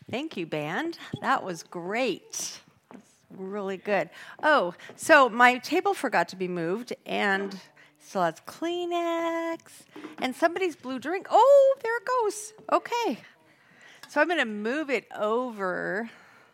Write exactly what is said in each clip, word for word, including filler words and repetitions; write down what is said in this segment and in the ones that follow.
Thank you, band. That was great. That's really good. Oh, so my table forgot to be moved, and still has Kleenex and somebody's blue drink. Oh, there it goes. Okay. So I'm going to move it over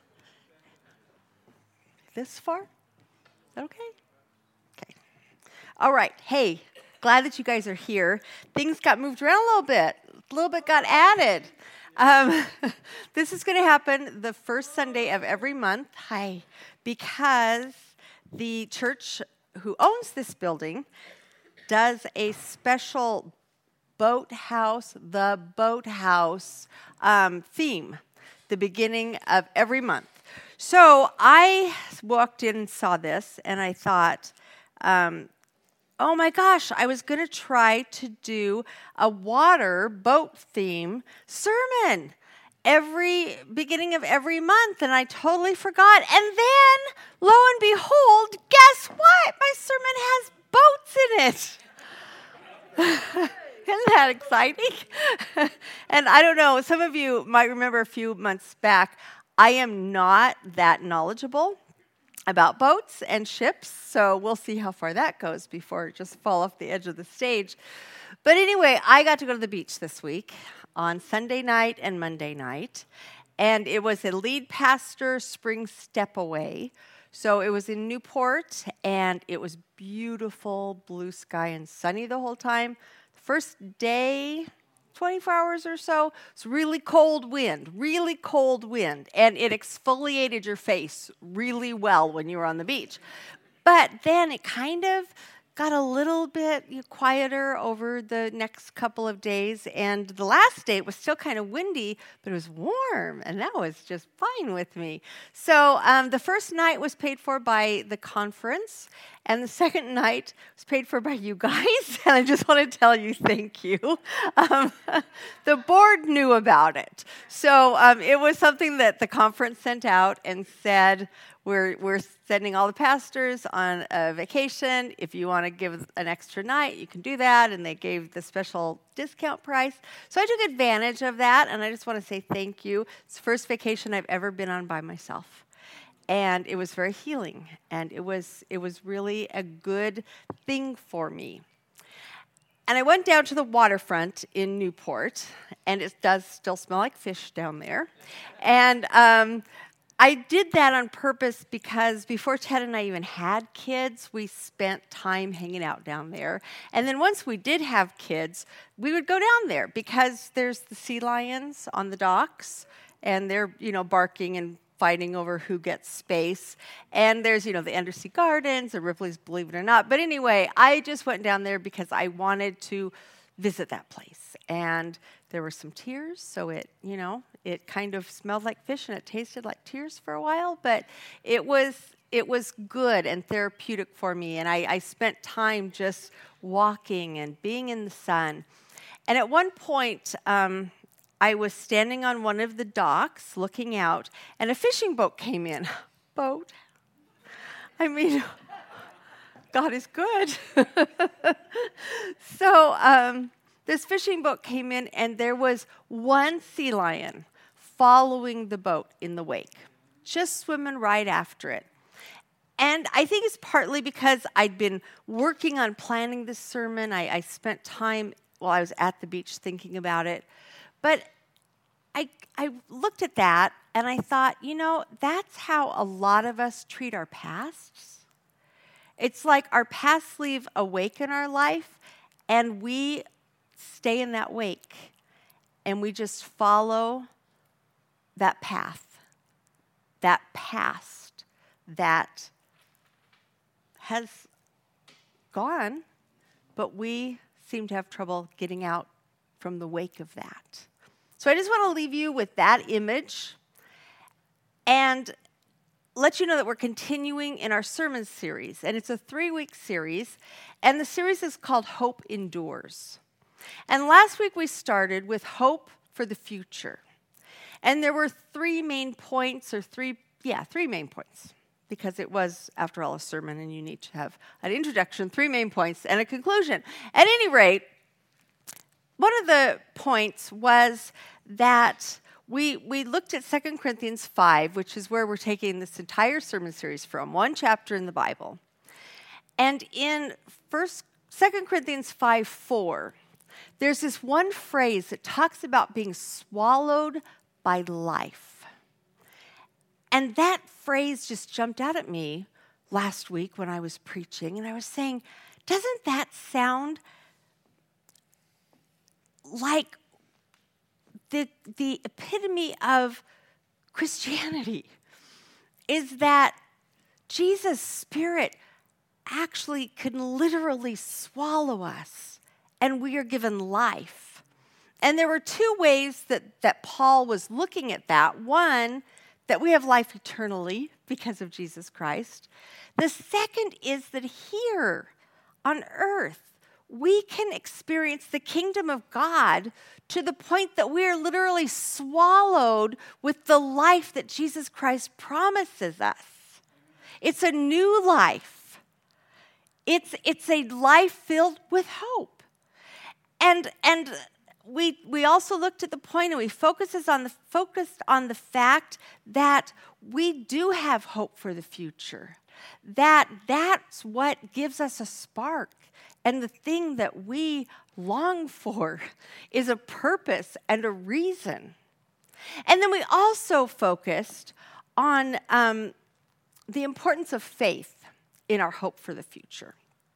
this far. Is that okay? Okay. All right. Hey, glad that you guys are here. Things got moved around a little bit. A little bit got added. Um, this is going to happen the first Sunday of every month. Hi. Because the church who owns this building does a special boathouse, the boathouse um, theme, the beginning of every month. So I walked in and saw this, and I thought, um, oh my gosh, I was going to try to do a water boat theme sermon every beginning of every month, and I totally forgot. And then, lo and behold, guess what? My sermon has boats in it. Isn't that exciting? And I don't know, some of you might remember a few months back, I am not that knowledgeable about boats and ships, so we'll see how far that goes before it just fall off the edge of the stage. But anyway, I got to go to the beach this week on Sunday night and Monday night, and it was a lead pastor spring step away. So it was in Newport, and it was beautiful, blue sky and sunny the whole time. The first day, twenty-four hours or so, it's really cold wind, really cold wind, and it exfoliated your face really well when you were on the beach. But then it kind of got a little bit quieter over the next couple of days, and the last day it was still kind of windy, but it was warm, and that was just fine with me. So um, the first night was paid for by the conference, and the second night was paid for by you guys, and I just want to tell you thank you. Um, the board knew about it. So um, it was something that the conference sent out and said, we're, we're sending all the pastors on a vacation. If you want to give an extra night, you can do that, and they gave the special discount price. So I took advantage of that, and I just want to say thank you. It's the first vacation I've ever been on by myself. And it was very healing, and it was it was really a good thing for me. And I went down to the waterfront in Newport, and it does still smell like fish down there. And um, I did that on purpose because before Ted and I even had kids, we spent time hanging out down there. And then once we did have kids, we would go down there because there's the sea lions on the docks, and they're, you know, barking and fighting over who gets space. And there's, you know, the Undersea Gardens, the Ripley's Believe It or Not. But anyway, I just went down there because I wanted to visit that place. And there were some tears, so it, you know, it kind of smelled like fish and it tasted like tears for a while. But it was it was good and therapeutic for me. And I, I spent time just walking and being in the sun. And at one point, um, I was standing on one of the docks looking out, and a fishing boat came in. Boat? I mean, God is good. So um, this fishing boat came in, and there was one sea lion following the boat in the wake, just swimming right after it. And I think it's partly because I'd been working on planning this sermon. I, I spent time while I was at the beach thinking about it. But I I looked at that, and I thought, you know, that's how a lot of us treat our pasts. It's like our pasts leave a wake in our life, and we stay in that wake, and we just follow that path, that past that has gone, but we seem to have trouble getting out from the wake of that. So I just want to leave you with that image and let you know that we're continuing in our sermon series. And it's a three-week series, and the series is called Hope Endures. And last week we started with hope for the future. And there were three main points, or three, yeah, three main points, because it was, after all, a sermon, and you need to have an introduction, three main points, and a conclusion. At any rate, one of the points was that we, we looked at Second Corinthians five, which is where we're taking this entire sermon series from, one chapter in the Bible. And in First, Second Corinthians five four, there's this one phrase that talks about being swallowed by life. And that phrase just jumped out at me last week when I was preaching, and I was saying, doesn't that sound like the, the epitome of Christianity? Is that Jesus' Spirit actually can literally swallow us, and we are given life. And there were two ways that, that Paul was looking at that. One, that we have life eternally because of Jesus Christ. The second is that here on earth, we can experience the kingdom of God to the point that we are literally swallowed with the life that Jesus Christ promises us. It's a new life. It's, it's a life filled with hope. And, and we, we also looked at the point, and we focuses on the, focused on the fact that we do have hope for the future. That that's what gives us a spark. And the thing that we long for is a purpose and a reason. And then we also focused on um, the importance of faith in our hope for the future.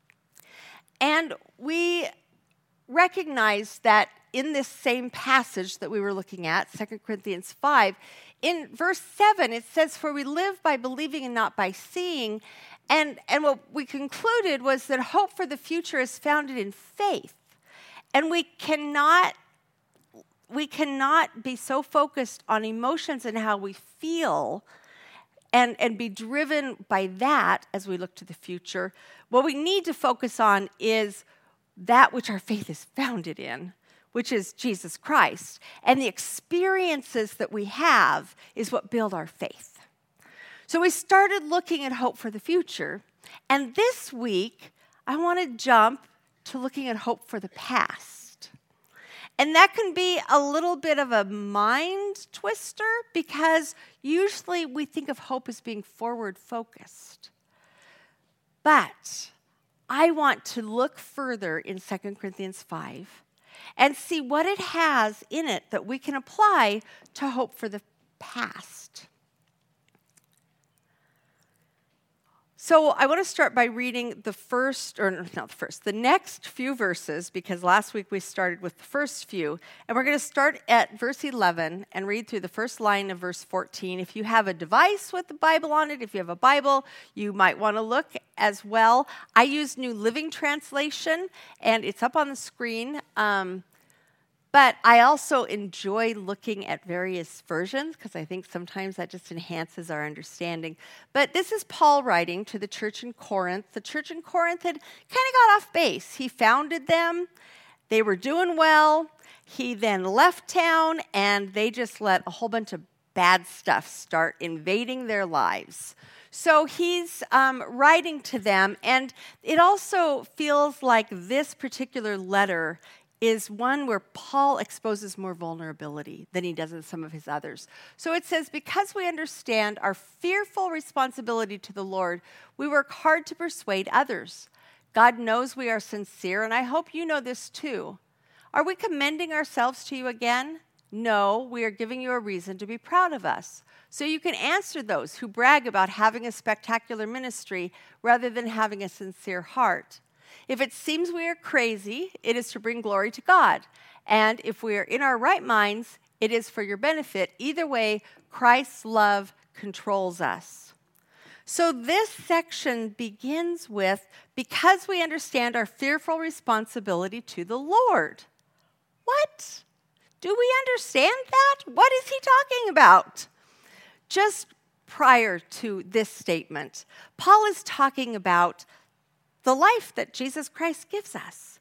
And we recognize that in this same passage that we were looking at, Second Corinthians five, in verse seven, it says, "For we live by believing and not by seeing." And, and what we concluded was that hope for the future is founded in faith. And we cannot, we cannot be so focused on emotions and how we feel and, and be driven by that as we look to the future. What we need to focus on is that which our faith is founded in, which is Jesus Christ. And the experiences that we have is what build our faith. So we started looking at hope for the future. And this week, I want to jump to looking at hope for the past. And that can be a little bit of a mind twister because usually we think of hope as being forward focused. But I want to look further in Second Corinthians five and see what it has in it that we can apply to hope for the past. So I want to start by reading the first, or not the first, the next few verses, because last week we started with the first few. And we're going to start at verse eleven and read through the first line of verse fourteen. If you have a device with the Bible on it, if you have a Bible, you might want to look as well. I use New Living Translation, and it's up on the screen. Um, But I also enjoy looking at various versions because I think sometimes that just enhances our understanding. But this is Paul writing to the church in Corinth. The church in Corinth had kind of got off base. He founded them. They were doing well. He then left town, and they just let a whole bunch of bad stuff start invading their lives. So he's um, writing to them, and it also feels like this particular letter is one where Paul exposes more vulnerability than he does in some of his others. So it says, because we understand our fearful responsibility to the Lord, we work hard to persuade others. God knows we are sincere, and I hope you know this too. Are we commending ourselves to you again? No, we are giving you a reason to be proud of us. So you can answer those who brag about having a spectacular ministry rather than having a sincere heart. If it seems we are crazy, it is to bring glory to God. And if we are in our right minds, it is for your benefit. Either way, Christ's love controls us. So this section begins with, because we understand our fearful responsibility to the Lord. What? Do we understand that? What is he talking about? Just prior to this statement, Paul is talking about the life that Jesus Christ gives us.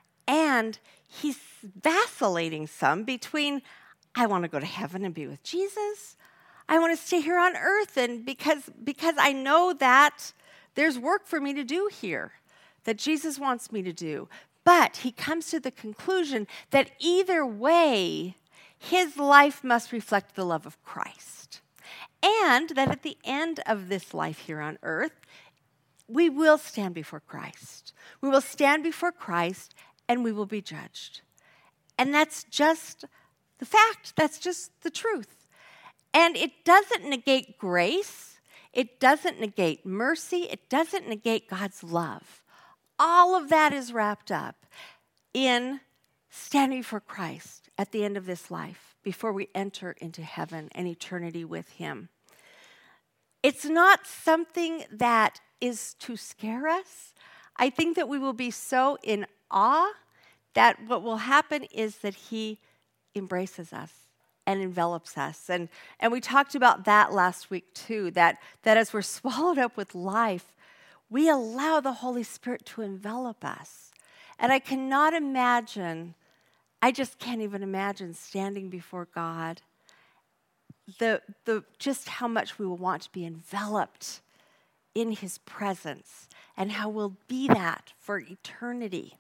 And he's vacillating some between, I want to go to heaven and be with Jesus. I want to stay here on earth, and because, because I know that there's work for me to do here, that Jesus wants me to do. But he comes to the conclusion that either way, his life must reflect the love of Christ. And that at the end of this life here on earth, we will stand before Christ. We will stand before Christ and we will be judged. And that's just the fact. That's just the truth. And it doesn't negate grace. It doesn't negate mercy. It doesn't negate God's love. All of that is wrapped up in standing for Christ at the end of this life before we enter into heaven and eternity with him. It's not something that is to scare us. I think that we will be so in awe that what will happen is that he embraces us and envelops us. And, and we talked about that last week too, that, that as we're swallowed up with life, we allow the Holy Spirit to envelop us. And I cannot imagine, I just can't even imagine standing before God, the, the just how much we will want to be enveloped in his presence and how we'll be that for eternity.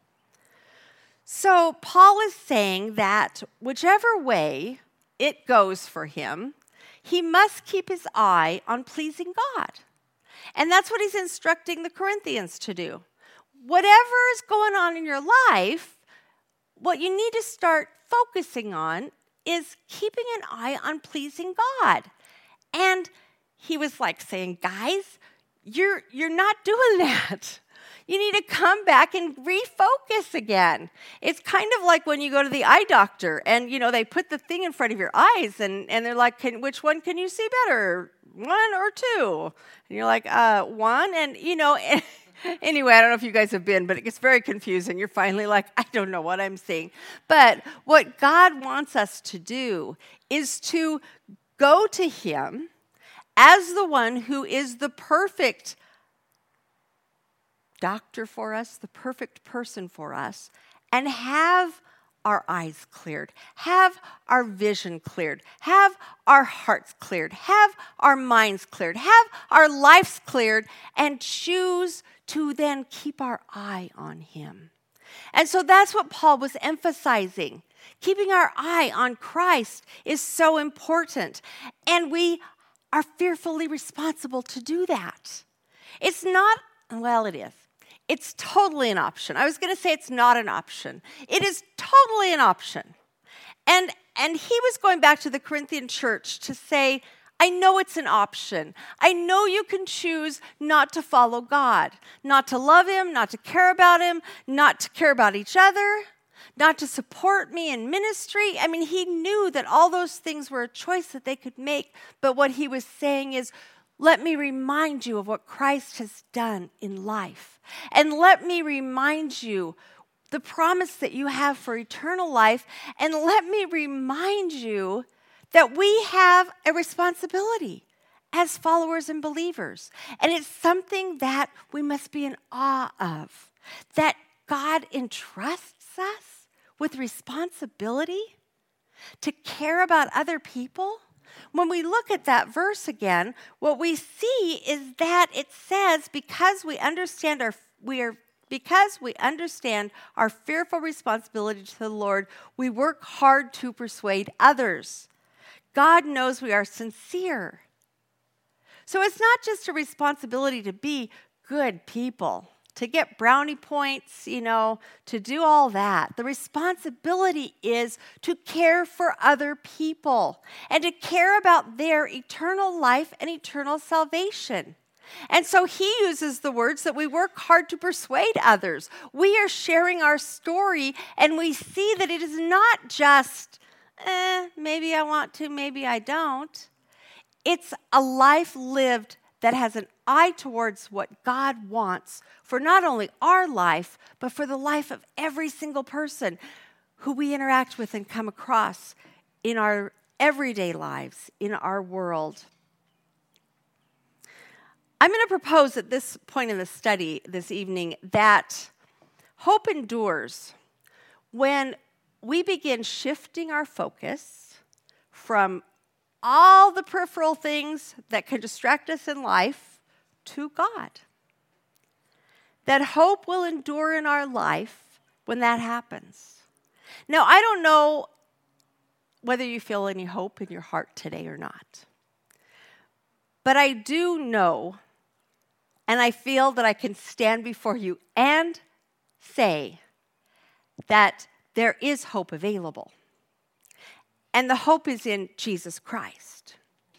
So Paul is saying that whichever way it goes for him, he must keep his eye on pleasing God. And that's what he's instructing the Corinthians to do. Whatever is going on in your life, what you need to start focusing on is keeping an eye on pleasing God. And he was like saying, guys, you're, you're not doing that. You need to come back and refocus again. It's kind of like when you go to the eye doctor and, you know, they put the thing in front of your eyes and, and they're like, can, which one can you see better, one or two? And you're like, uh, one. And, you know, anyway, I don't know if you guys have been, but it gets very confusing. You're finally like, I don't know what I'm seeing. But what God wants us to do is to go to him as the one who is the perfect doctor for us, the perfect person for us, and have our eyes cleared, have our vision cleared, have our hearts cleared, have our minds cleared, have our lives cleared, and choose to then keep our eye on him. And so that's what Paul was emphasizing. Keeping our eye on Christ is so important, and we are fearfully responsible to do that. It's not, well, it is. It's totally an option. I was going to say it's not an option. It is totally an option. And, and he was going back to the Corinthian church to say, I know it's an option. I know you can choose not to follow God, not to love him, not to care about him, not to care about each other, not to support me in ministry. I mean, he knew that all those things were a choice that they could make. But what he was saying is, let me remind you of what Christ has done in life. And let me remind you the promise that you have for eternal life. And let me remind you that we have a responsibility as followers and believers. And it's something that we must be in awe of, that God entrusts us with responsibility to care about other people. When we look at that verse again, what we see is that it says, because we understand our we are because we understand our fearful responsibility to the Lord, we work hard to persuade others. God knows we are sincere. So it's not just a responsibility to be good people, to get brownie points, you know, to do all that. The responsibility is to care for other people and to care about their eternal life and eternal salvation. And so he uses the words that we work hard to persuade others. We are sharing our story, and we see that it is not just, eh, maybe I want to, maybe I don't. It's a life lived that has an eye towards what God wants for not only our life, but for the life of every single person who we interact with and come across in our everyday lives, in our world. I'm going to propose at this point in the study this evening that hope endures when we begin shifting our focus from all the peripheral things that can distract us in life to God. That hope will endure in our life when that happens. Now, I don't know whether you feel any hope in your heart today or not. But I do know, and I feel that I can stand before you and say that there is hope available. And the hope is in Jesus Christ.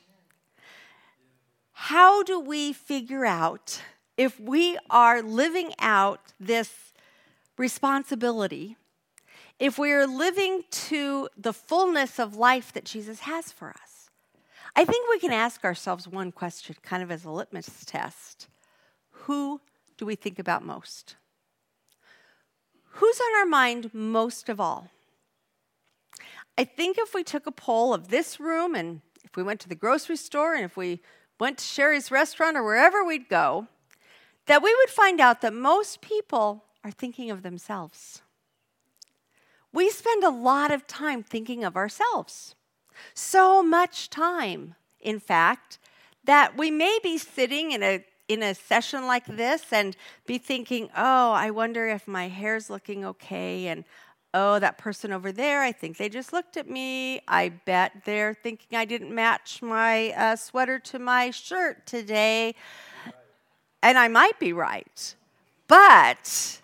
How do we figure out if we are living out this responsibility, if we are living to the fullness of life that Jesus has for us? I think we can ask ourselves one question, kind of as a litmus test. Who do we think about most? Who's on our mind most of all? I think if we took a poll of this room, and if we went to the grocery store, and if we went to Sherry's restaurant or wherever we'd go, that we would find out that most people are thinking of themselves. We spend a lot of time thinking of ourselves. So much time, in fact, that we may be sitting in a in a session like this and be thinking, oh, I wonder if my hair's looking okay, and oh, that person over there, I think they just looked at me. I bet they're thinking I didn't match my uh, sweater to my shirt today. Right. And I might be right. But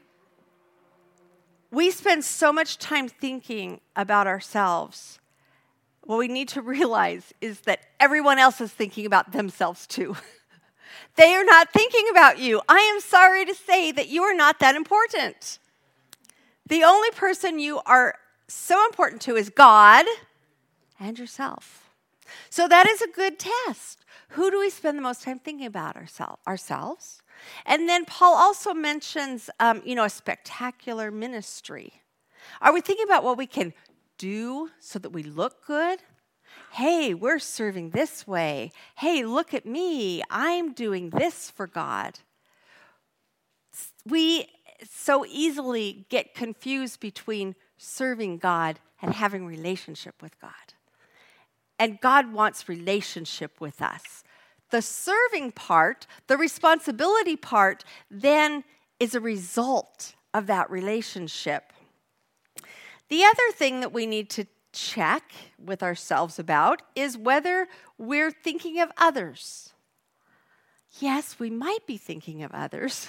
we spend so much time thinking about ourselves. What we need to realize is that everyone else is thinking about themselves too. They are not thinking about you. I am sorry to say that you are not that important. The only person you are so important to is God and yourself. So that is a good test. Who do we spend the most time thinking about oursel- ourselves? And then Paul also mentions, um, you know, a spectacular ministry. Are we thinking about what we can do so that we look good? Hey, we're serving this way. Hey, look at me. I'm doing this for God. We so easily get confused between serving God and having relationship with God. And God wants relationship with us. The serving part, the responsibility part, then is a result of that relationship. The other thing that we need to check with ourselves about is whether we're thinking of others. Yes, we might be thinking of others,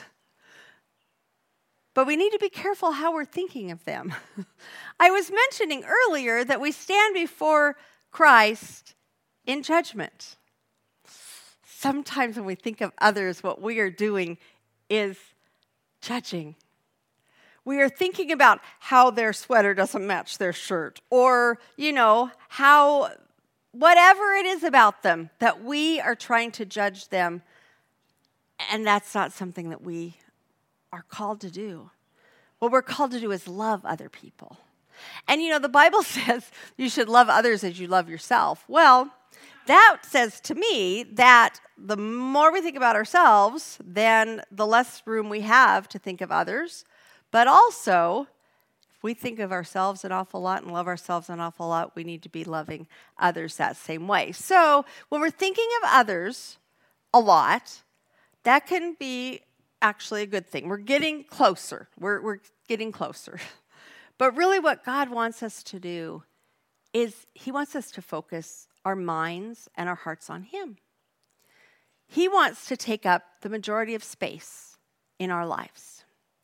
but we need to be careful how we're thinking of them. I was mentioning earlier that we stand before Christ in judgment. Sometimes when we think of others, what we are doing is judging. We are thinking about how their sweater doesn't match their shirt, or, you know, how, whatever it is about them, that we are trying to judge them, and that's not something that we are called to do. What we're called to do is love other people. And, you know, the Bible says you should love others as you love yourself. Well, that says to me that the more we think about ourselves, then the less room we have to think of others. But also, if we think of ourselves an awful lot and love ourselves an awful lot, we need to be loving others that same way. So when we're thinking of others a lot, that can be actually a good thing. We're getting closer. We're, we're getting closer. But really what God wants us to do is he wants us to focus our minds and our hearts on him. He wants to take up the majority of space in our lives.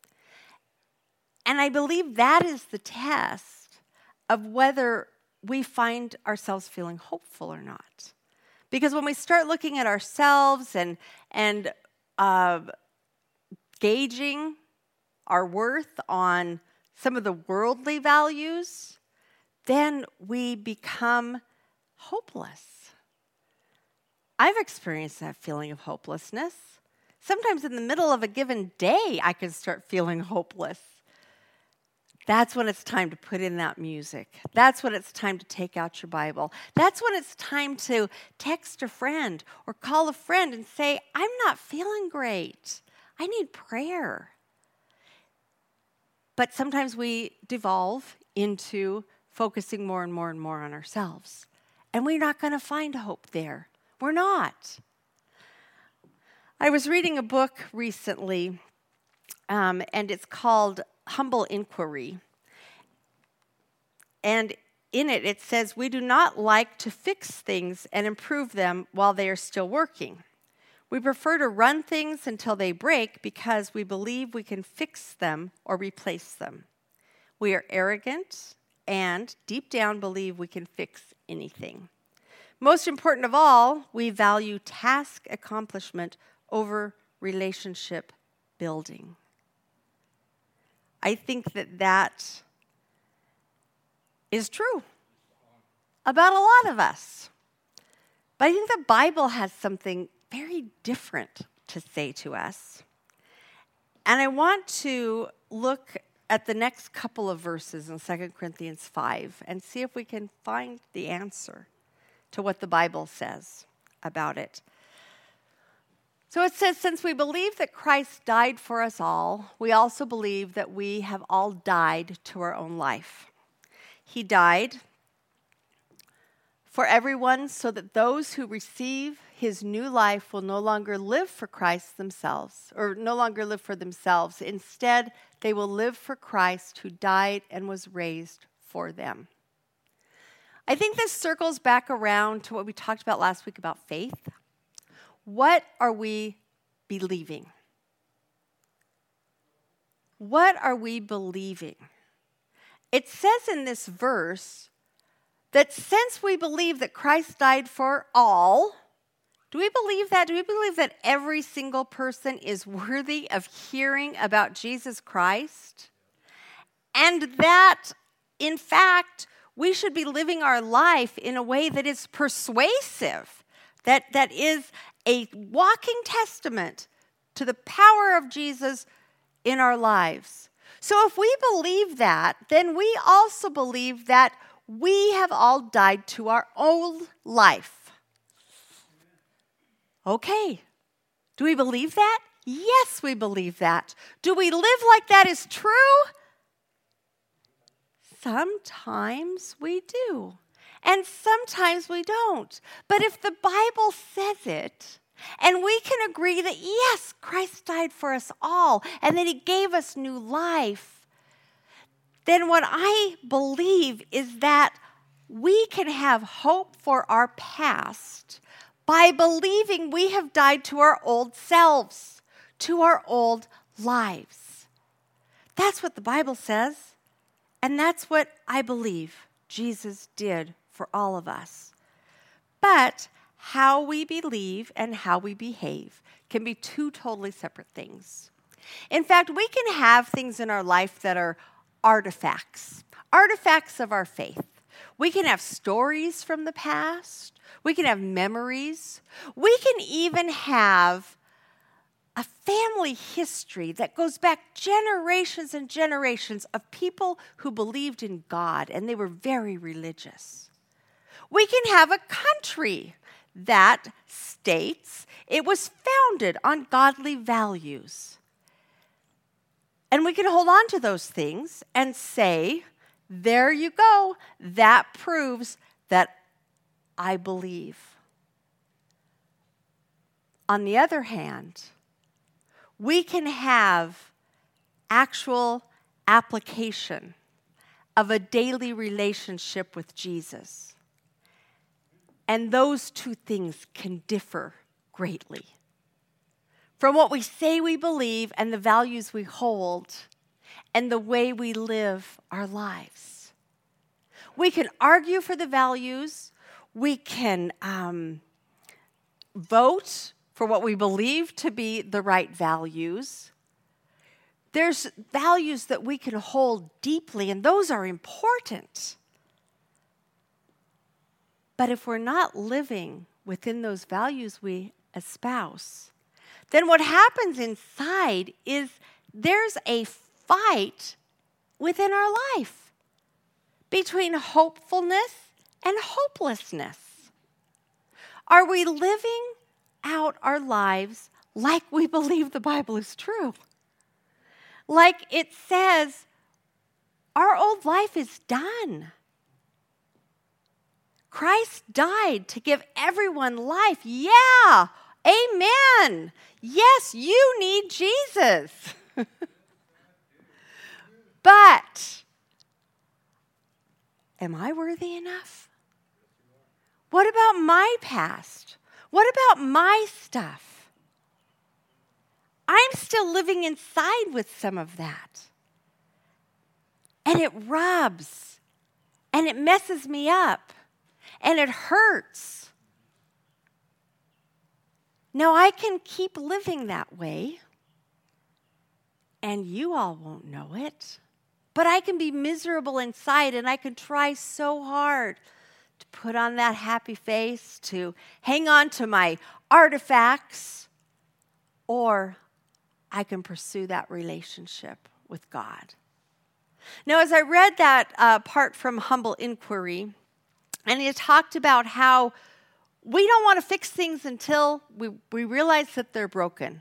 And I believe that is the test of whether we find ourselves feeling hopeful or not. Because when we start looking at ourselves and, and uh, gauging our worth on some of the worldly values, then we become hopeless. I've experienced that feeling of hopelessness. Sometimes in the middle of a given day, I can start feeling hopeless. That's when it's time to put in that music. That's when it's time to take out your Bible. That's when it's time to text a friend or call a friend and say, I'm not feeling great. I need prayer. But sometimes we devolve into focusing more and more and more on ourselves. And we're not going to find hope there. We're not. I was reading a book recently, um, and it's called Humble Inquiry. And in it, it says, we do not like to fix things and improve them while they are still working. We prefer to run things until they break because we believe we can fix them or replace them. We are arrogant and deep down believe we can fix anything. Most important of all, we value task accomplishment over relationship building. I think that that is true about a lot of us. But I think the Bible has something very different to say to us. And I want to look at the next couple of verses in Second Corinthians five and see if we can find the answer to what the Bible says about it. So it says, since we believe that Christ died for us all, we also believe that we have all died to our own life. He died for everyone so that those who receive his new life will no longer live for Christ themselves, or no longer live for themselves. Instead, they will live for Christ who died and was raised for them. I think this circles back around to what we talked about last week about faith. What are we believing? What are we believing? It says in this verse that since we believe that Christ died for all, do we believe that? Do we believe that every single person is worthy of hearing about Jesus Christ? And that, in fact, we should be living our life in a way that is persuasive, that, that is a walking testament to the power of Jesus in our lives. So if we believe that, then we also believe that we have all died to our old life. Okay. Do we believe that? Yes, we believe that. Do we live like that is true? Sometimes we do. And sometimes we don't. But if the Bible says it, and we can agree that, yes, Christ died for us all, and that he gave us new life, then what I believe is that we can have hope for our past by believing we have died to our old selves, to our old lives. That's what the Bible says, and that's what I believe Jesus did for all of us. But how we believe and how we behave can be two totally separate things. In fact, we can have things in our life that are artifacts, artifacts of our faith. We can have stories from the past. We can have memories. We can even have a family history that goes back generations and generations of people who believed in God, and they were very religious. We can have a country that states it was founded on godly values. And we can hold on to those things and say, there you go, that proves that I believe. On the other hand, we can have actual application of a daily relationship with Jesus. And those two things can differ greatly. From what we say we believe and the values we hold and the way we live our lives. We can argue for the values. We can um, vote for what we believe to be the right values. There's values that we can hold deeply, and those are important. But if we're not living within those values we espouse, then what happens inside is there's a fight within our life between hopefulness and hopelessness. Are we living out our lives like we believe the Bible is true? Like it says, our old life is done. Christ died to give everyone life. Yeah, amen. Yes, you need Jesus. But am I worthy enough? What about my past? What about my stuff? I'm still living inside with some of that. And it rubs, and it messes me up, and it hurts. Now, I can keep living that way, and you all won't know it. But I can be miserable inside, and I can try so hard to put on that happy face, to hang on to my artifacts, or I can pursue that relationship with God. Now, as I read that uh, part from Humble Inquiry, and it talked about how we don't want to fix things until we, we realize that they're broken.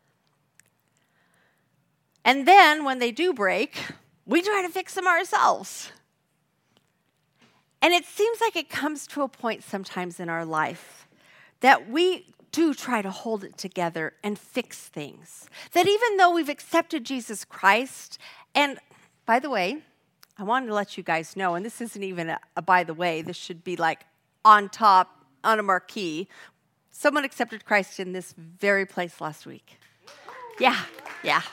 And then when they do break, we try to fix them ourselves. And it seems like it comes to a point sometimes in our life that we do try to hold it together and fix things. That even though we've accepted Jesus Christ, and by the way, I wanted to let you guys know, and this isn't even a, a by the way, this should be like on top, on a marquee. Someone accepted Christ in this very place last week. Yeah, yeah.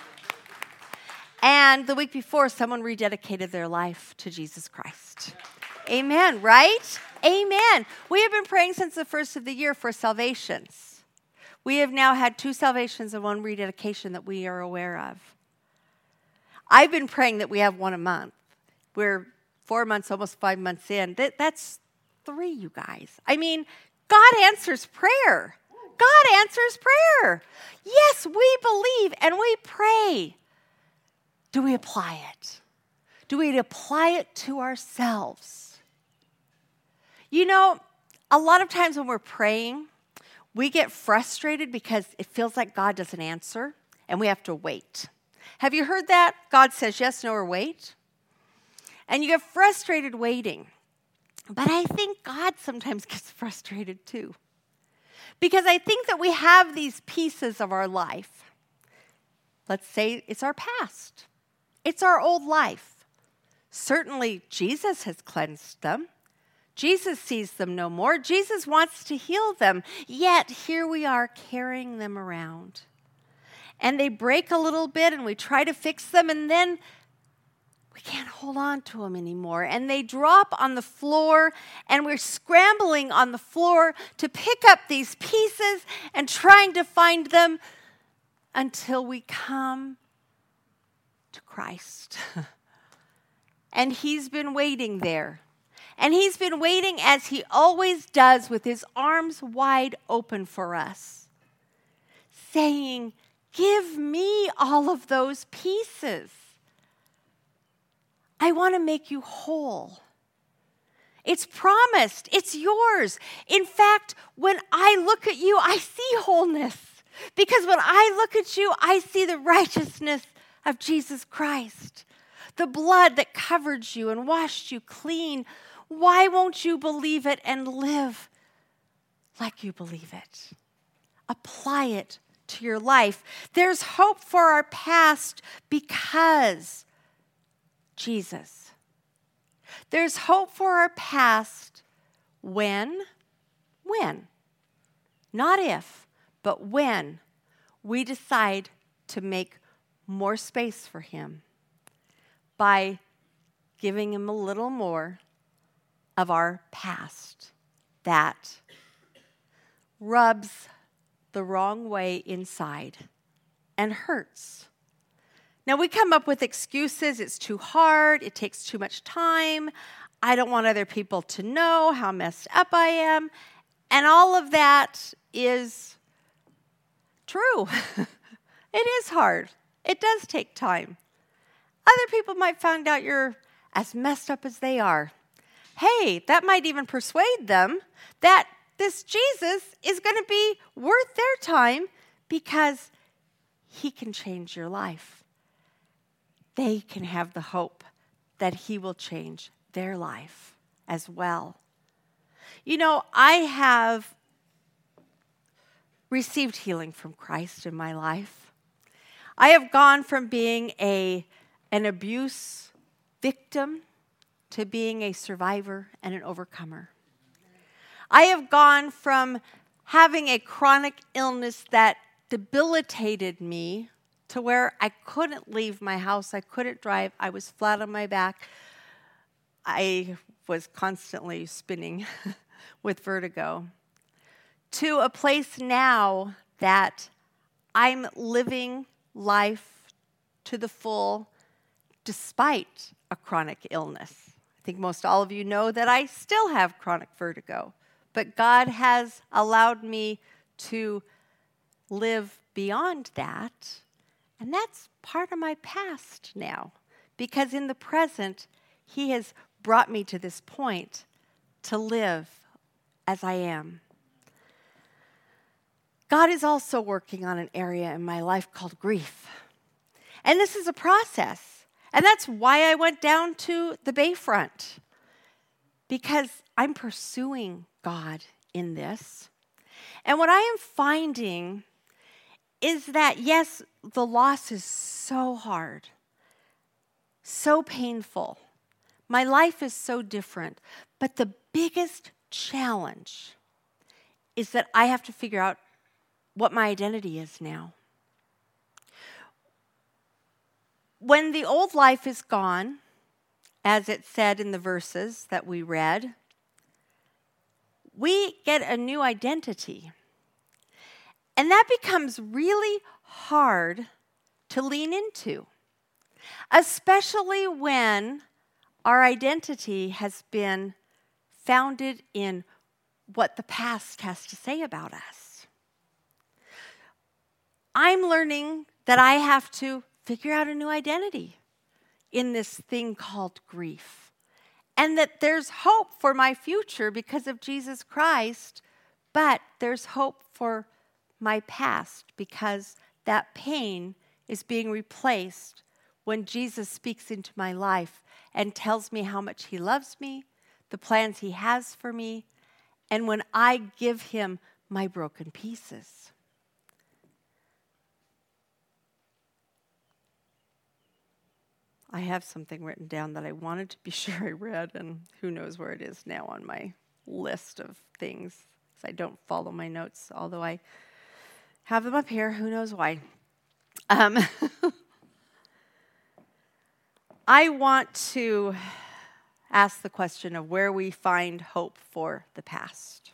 And the week before, someone rededicated their life to Jesus Christ. Amen, right? Amen. We have been praying since the first of the year for salvations. We have now had two salvations and one rededication that we are aware of. I've been praying that we have one a month. We're four months, almost five months in. That, that's three, you guys. I mean, God answers prayer. God answers prayer. Yes, we believe and we pray. Do we apply it? Do we apply it to ourselves? You know, a lot of times when we're praying, we get frustrated because it feels like God doesn't answer and we have to wait. Have you heard that? God says yes, no, or wait. And you get frustrated waiting. But I think God sometimes gets frustrated too. Because I think that we have these pieces of our life. Let's say it's our past. It's our old life. Certainly, Jesus has cleansed them. Jesus sees them no more. Jesus wants to heal them. Yet, here we are carrying them around. And they break a little bit, and we try to fix them, and then we can't hold on to them anymore. And they drop on the floor, and we're scrambling on the floor to pick up these pieces and trying to find them until we come to Christ. And he's been waiting there. And he's been waiting as he always does with his arms wide open for us, saying, give me all of those pieces. I want to make you whole. It's promised. It's yours. In fact, when I look at you, I see wholeness. Because when I look at you, I see the righteousness of Jesus Christ. The blood that covered you and washed you clean. Why won't you believe it and live like you believe it? Apply it to your life. There's hope for our past because Jesus. There's hope for our past when, when, not if, but when we decide to make more space for him by giving him a little more of our past that rubs the wrong way inside and hurts. Now, we come up with excuses. It's too hard. It takes too much time. I don't want other people to know how messed up I am. And all of that is true. It is hard. It does take time. Other people might find out you're as messed up as they are. Hey, that might even persuade them that this Jesus is going to be worth their time because he can change your life. They can have the hope that he will change their life as well. You know, I have received healing from Christ in my life. I have gone from being a, an abuse victim to being a survivor and an overcomer. I have gone from having a chronic illness that debilitated me to where I couldn't leave my house, I couldn't drive, I was flat on my back. I was constantly spinning with vertigo, to a place now that I'm living life to the full despite a chronic illness. I think most all of you know that I still have chronic vertigo, but God has allowed me to live beyond that, and that's part of my past now, because in the present, He has brought me to this point to live as I am. God is also working on an area in my life called grief. And this is a process. And that's why I went down to the Bayfront, because I'm pursuing God in this. And what I am finding is that, yes, the loss is so hard, so painful. My life is so different. But the biggest challenge is that I have to figure out what my identity is now. When the old life is gone, as it said in the verses that we read, we get a new identity. And that becomes really hard to lean into, especially when our identity has been founded in what the past has to say about us. I'm learning that I have to figure out a new identity in this thing called grief, and that there's hope for my future because of Jesus Christ, but there's hope for my past because that pain is being replaced when Jesus speaks into my life and tells me how much He loves me, the plans He has for me, and when I give Him my broken pieces. I have something written down that I wanted to be sure I read, and who knows where it is now on my list of things, because I don't follow my notes, although I have them up here. Who knows why? Um, I want to ask the question of where we find hope for the past.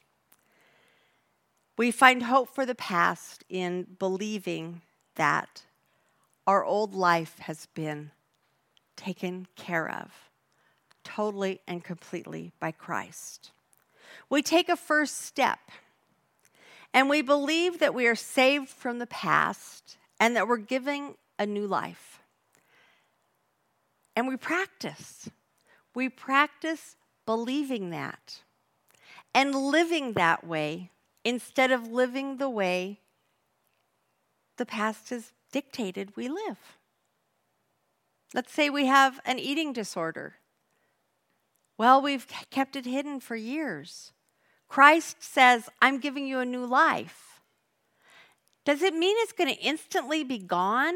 We find hope for the past in believing that our old life has been taken care of totally and completely by Christ. We take a first step, and we believe that we are saved from the past and that we're giving a new life. And we practice. We practice believing that and living that way instead of living the way the past has dictated we live. Let's say we have an eating disorder. Well, we've kept it hidden for years. Christ says, I'm giving you a new life. Does it mean it's going to instantly be gone?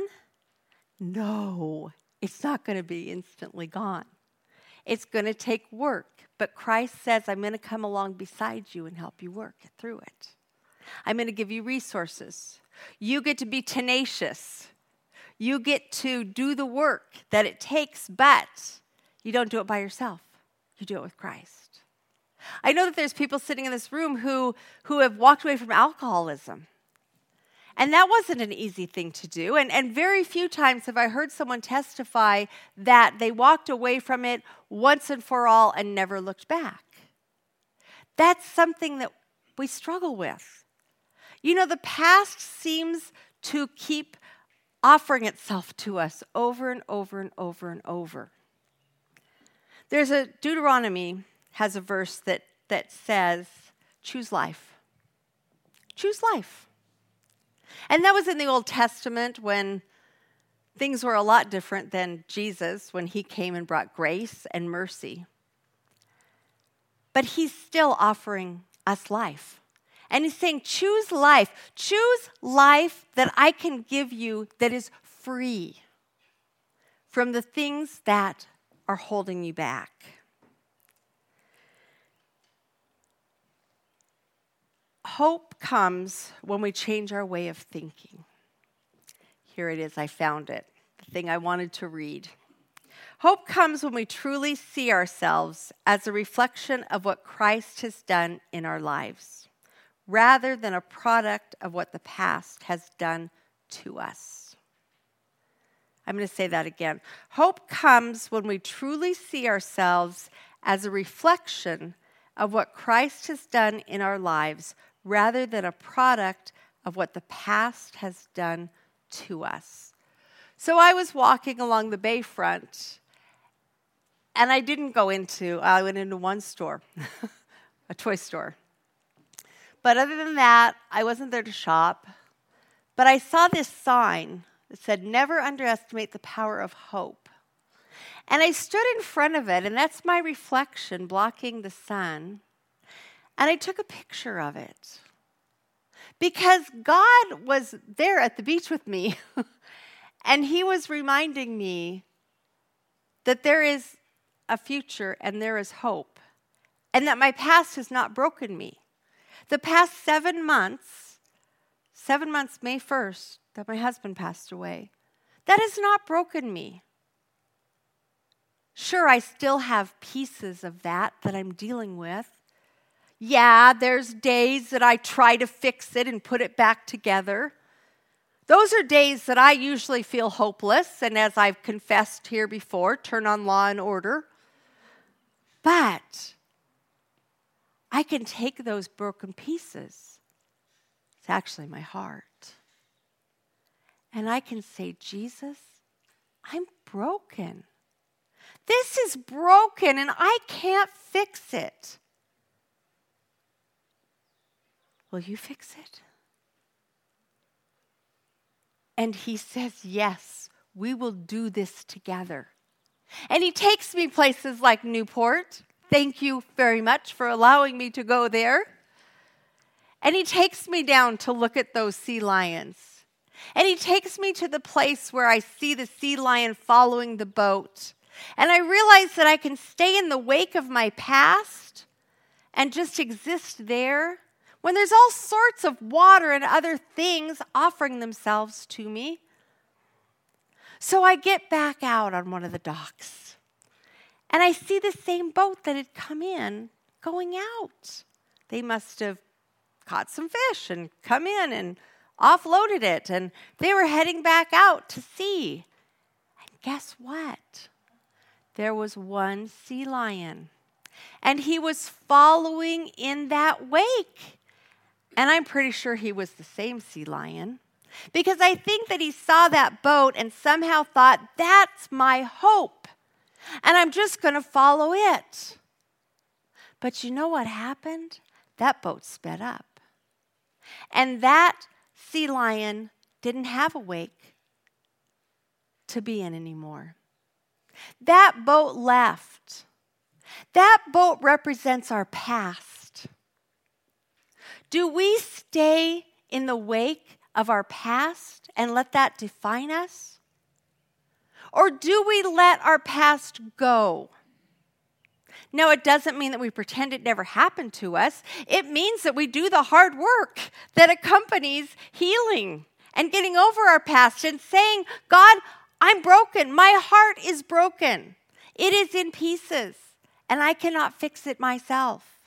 No, it's not going to be instantly gone. It's going to take work. But Christ says, I'm going to come along beside you and help you work through it. I'm going to give you resources. You get to be tenacious. You get to do the work that it takes, but you don't do it by yourself. You do it with Christ. I know that there's people sitting in this room who, who have walked away from alcoholism. And that wasn't an easy thing to do. And, and very few times have I heard someone testify that they walked away from it once and for all and never looked back. That's something that we struggle with. You know, the past seems to keep offering itself to us over and over and over and over. There's a Deuteronomy has a verse that, that says, choose life. Choose life. And that was in the Old Testament when things were a lot different than Jesus, when he came and brought grace and mercy. But he's still offering us life. And he's saying, choose life. Choose life that I can give you that is free from the things that are holding you back. hope comes when we change our way of thinking. Here it is, I found it, the thing I wanted to read. Hope comes when we truly see ourselves as a reflection of what Christ has done in our lives, rather than a product of what the past has done to us. I'm going to say that again. Hope comes when we truly see ourselves as a reflection of what Christ has done in our lives, rather than a product of what the past has done to us. So I was walking along the bayfront, and I didn't go into, I went into one store, a toy store. But other than that, I wasn't there to shop. But I saw this sign that said, "Never underestimate the power of hope." And I stood in front of it, and that's my reflection blocking the sun. And I took a picture of it. Because God was there at the beach with me, and he was reminding me that there is a future and there is hope, and that my past has not broken me. The past seven months, seven months, May first, that my husband passed away, that has not broken me. Sure, I still have pieces of that that I'm dealing with. Yeah, there's days that I try to fix it and put it back together. Those are days that I usually feel hopeless, and as I've confessed here before, turn on Law and Order. But I can take those broken pieces. It's actually my heart. And I can say, "Jesus, I'm broken. This is broken and I can't fix it. Will you fix it?" And he says, "Yes, we will do this together." And he takes me places like Newport. Thank you very much for allowing me to go there. And he takes me down to look at those sea lions. And he takes me to the place where I see the sea lion following the boat. And I realize that I can stay in the wake of my past and just exist there when there's all sorts of water and other things offering themselves to me. So I get back out on one of the docks, and I see the same boat that had come in going out. They must have caught some fish and come in and offloaded it, and they were heading back out to sea. And guess what? There was one sea lion, and he was following in that wake. And I'm pretty sure he was the same sea lion, because I think that he saw that boat and somehow thought, "That's my hope, and I'm just going to follow it." But you know what happened? That boat sped up. And that sea lion didn't have a wake to be in anymore. That boat left. That boat represents our past. Do we stay in the wake of our past and let that define us? Or do we let our past go? Now, it doesn't mean that we pretend it never happened to us. It means that we do the hard work that accompanies healing and getting over our past and saying, "God, I'm broken. My heart is broken. It is in pieces, and I cannot fix it myself."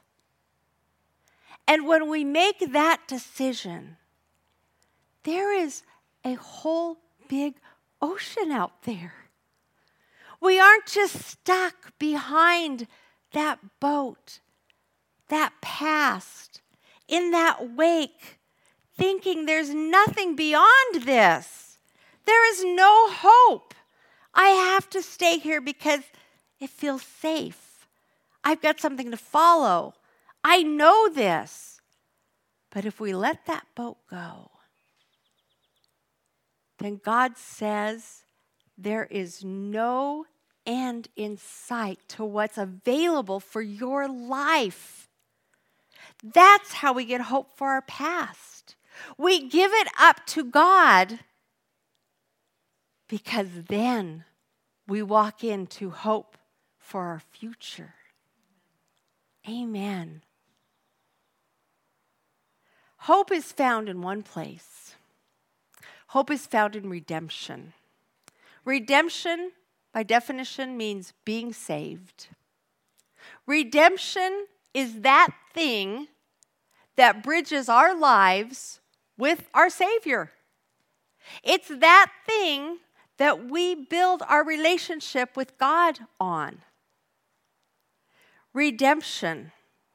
And when we make that decision, there is a whole big ocean out there. We aren't just stuck behind that boat, that past, in that wake, thinking there's nothing beyond this. There is no hope. I have to stay here because it feels safe. I've got something to follow. I know this. But if we let that boat go, then God says there is no end in sight to what's available for your life. That's how we get hope for our past. We give it up to God, because then we walk into hope for our future. Amen. Hope is found in one place. Hope is found in redemption. Redemption, by definition, means being saved. Redemption is that thing that bridges our lives with our Savior. It's that thing that we build our relationship with God on. Redemption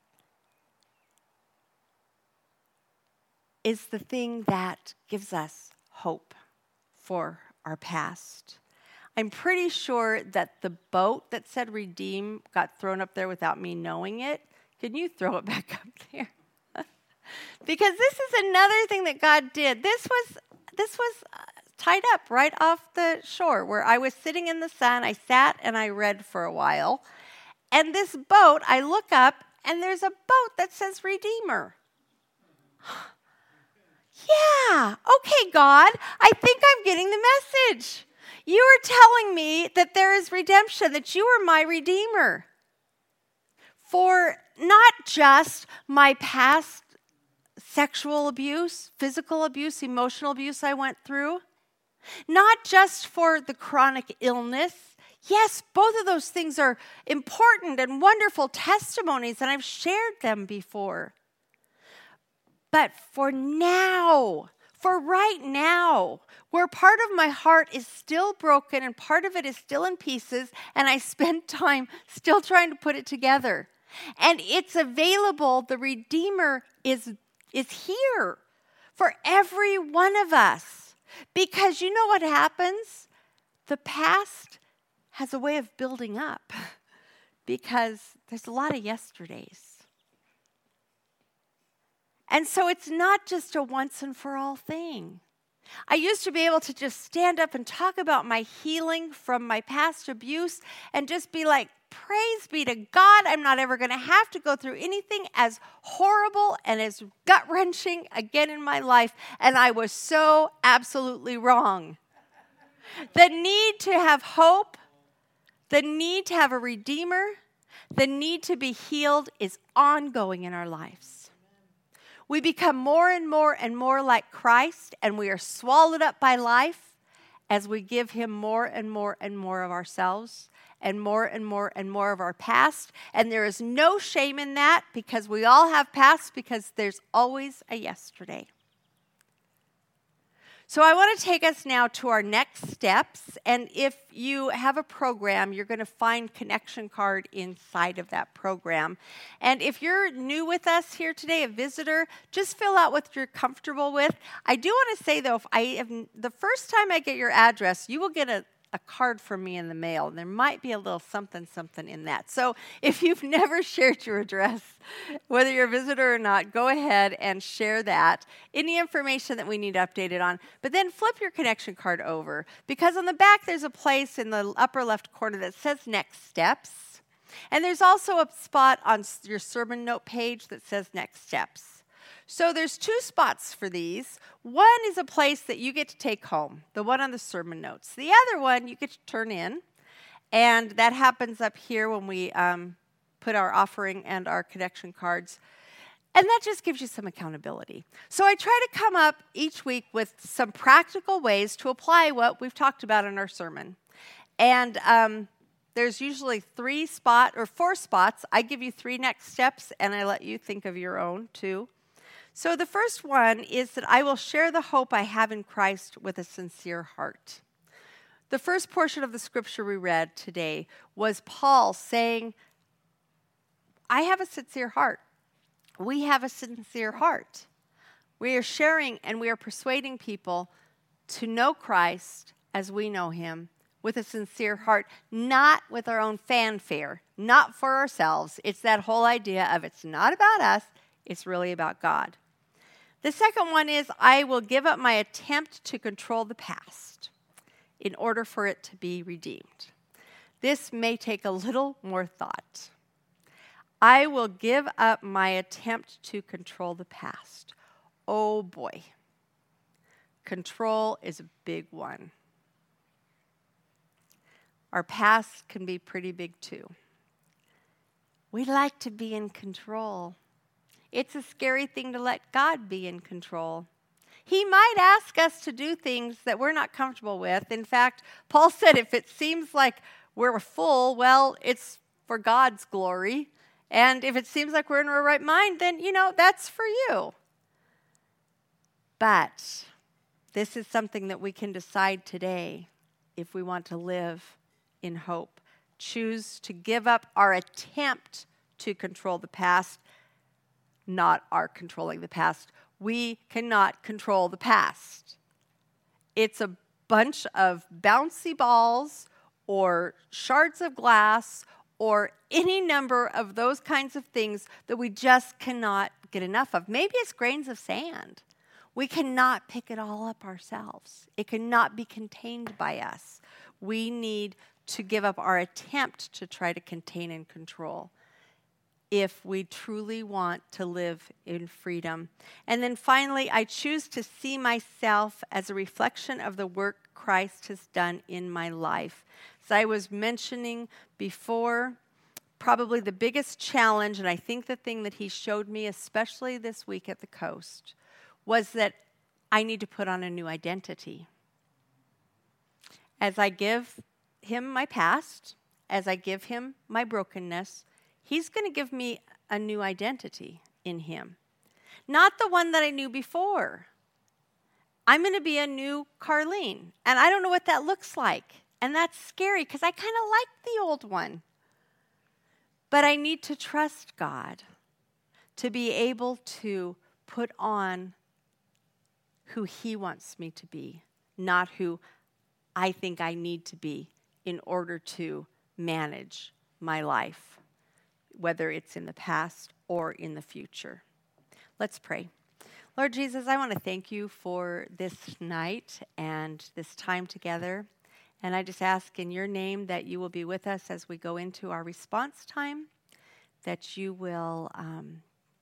is the thing that gives us hope for our past. I'm pretty sure that the boat that said redeem got thrown up there without me knowing it. Can you throw it back up there? Because this is another thing that God did. This was this was tied up right off the shore where I was sitting in the sun. I sat and I read for a while. And this boat, I look up and there's a boat that says Redeemer. Yeah, okay, God, I think I'm getting the message. You are telling me that there is redemption, that you are my Redeemer. For not just my past sexual abuse, physical abuse, emotional abuse I went through, not just for the chronic illness. Yes, both of those things are important and wonderful testimonies, and I've shared them before. But for now, for right now, where part of my heart is still broken and part of it is still in pieces, and I spend time still trying to put it together. And it's available, the Redeemer is, is here for every one of us. Because you know what happens? The past has a way of building up because there's a lot of yesterdays. And so it's not just a once and for all thing. I used to be able to just stand up and talk about my healing from my past abuse and just be like, praise be to God, I'm not ever going to have to go through anything as horrible and as gut-wrenching again in my life. And I was so absolutely wrong. The need to have hope, the need to have a Redeemer, the need to be healed is ongoing in our lives. We become more and more and more like Christ, and we are swallowed up by life as we give him more and more and more of ourselves and more and more and more of our past. And there is no shame in that because we all have past, because there's always a yesterday. So I want to take us now to our next steps. And if you have a program, you're going to find connection card inside of that program. And if you're new with us here today, a visitor, just fill out what you're comfortable with. I do want to say, though, if I have, the first time I get your address, you will get a a card from me in the mail. There might be a little something, something in that. So if you've never shared your address, whether you're a visitor or not, go ahead and share that. Any information that we need updated on. But then flip your connection card over, because on the back there's a place in the upper left corner that says Next Steps. And there's also a spot on your sermon note page that says Next Steps. So there's two spots for these. One is a place that you get to take home, the one on the sermon notes. The other one you get to turn in, and that happens up here when we um, put our offering and our connection cards. And that just gives you some accountability. So I try to come up each week with some practical ways to apply what we've talked about in our sermon. And um, there's usually three spot or four spots. I give you three next steps, and I let you think of your own too. So the first one is that I will share the hope I have in Christ with a sincere heart. The first portion of the scripture we read today was Paul saying, I have a sincere heart. We have a sincere heart. We are sharing and we are persuading people to know Christ as we know him with a sincere heart, not with our own fanfare, not for ourselves. It's that whole idea of it's not about us, it's really about God. The second one is, I will give up my attempt to control the past in order for it to be redeemed. This may take a little more thought. I will give up my attempt to control the past. Oh boy. Control is a big one. Our past can be pretty big too. We like to be in control. it's a scary thing to let God be in control. He might ask us to do things that we're not comfortable with. In fact, Paul said if it seems like we're full, well, it's for God's glory. And if it seems like we're in our right mind, then, you know, that's for you. But this is something that we can decide today if we want to live in hope. Choose to give up our attempt to control the past, not our controlling the past. We cannot control the past. It's a bunch of bouncy balls or shards of glass or any number of those kinds of things that we just cannot get enough of. Maybe it's grains of sand. We cannot pick it all up ourselves. It cannot be contained by us. We need to give up our attempt to try to contain and control if we truly want to live in freedom. And then finally, I choose to see myself as a reflection of the work Christ has done in my life. As I was mentioning before, probably the biggest challenge, and I think the thing that he showed me, especially this week at the coast, was that I need to put on a new identity. As I give him my past, as I give him my brokenness, he's going to give me a new identity in him. Not the one that I knew before. I'm going to be a new Carlene, and I don't know what that looks like. And that's scary because I kind of like the old one. But I need to trust God to be able to put on who he wants me to be, not who I think I need to be in order to manage my life, whether it's in the past or in the future. Let's pray. Lord Jesus, I want to thank you for this night and this time together. And I just ask in your name that you will be with us as we go into our response time, that you will um,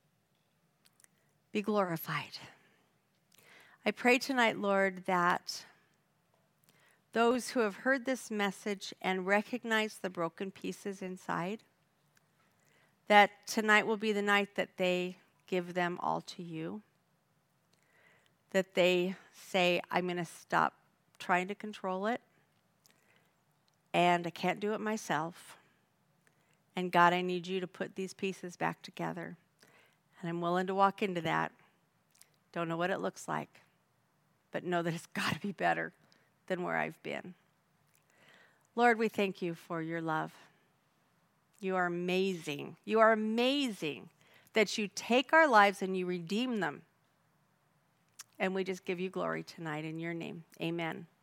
be glorified. I pray tonight, Lord, that those who have heard this message and recognize the broken pieces inside, that tonight will be the night that they give them all to you, that they say, I'm going to stop trying to control it, and I can't do it myself. And God, I need you to put these pieces back together. And I'm willing to walk into that. Don't know what it looks like, but know that it's got to be better than where I've been. Lord, we thank you for your love. You are amazing. You are amazing that you take our lives and you redeem them. And we just give you glory tonight in your name. Amen.